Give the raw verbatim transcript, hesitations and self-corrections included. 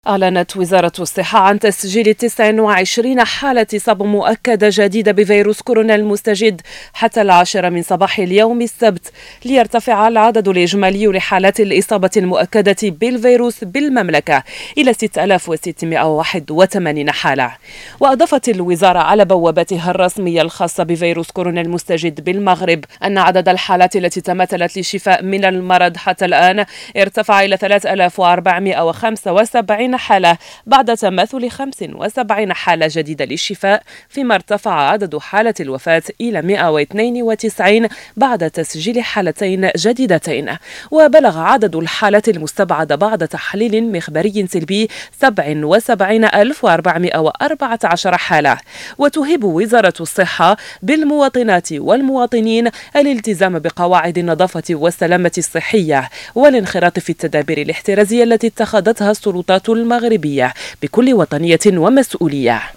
أعلنت وزارة الصحة عن تسجيل تسعة وعشرين حالة إصابة مؤكدة جديدة بفيروس كورونا المستجد حتى العاشرة من صباح اليوم السبت، ليرتفع العدد الإجمالي لحالات الإصابة المؤكدة بالفيروس بالمملكة إلى ستة آلاف وستمائة وواحد وثمانين حالة. وأضافت الوزارة على بوابتها الرسمية الخاصة بفيروس كورونا المستجد بالمغرب أن عدد الحالات التي تمثلت للشفاء من المرض حتى الآن ارتفع إلى ثلاثة آلاف وأربعمائة وخمسة وسبعين حالة بعد تماثل خمس وسبعين حالة جديدة للشفاء، فيما ارتفع عدد حالة الوفاة إلى مائة واثنين وتسعين بعد تسجيل حالتين جديدتين. وبلغ عدد الحالات المستبعدة بعد تحليل مخبري سلبي سبعة وسبعين ألف وأربعمائة وأربعة عشر حالة. وتهب وزارة الصحة بالمواطنات والمواطنين الالتزام بقواعد النظافة والسلامة الصحية والانخراط في التدابير الاحترازية التي اتخذتها السلطات المغربية بكل وطنية ومسؤولية.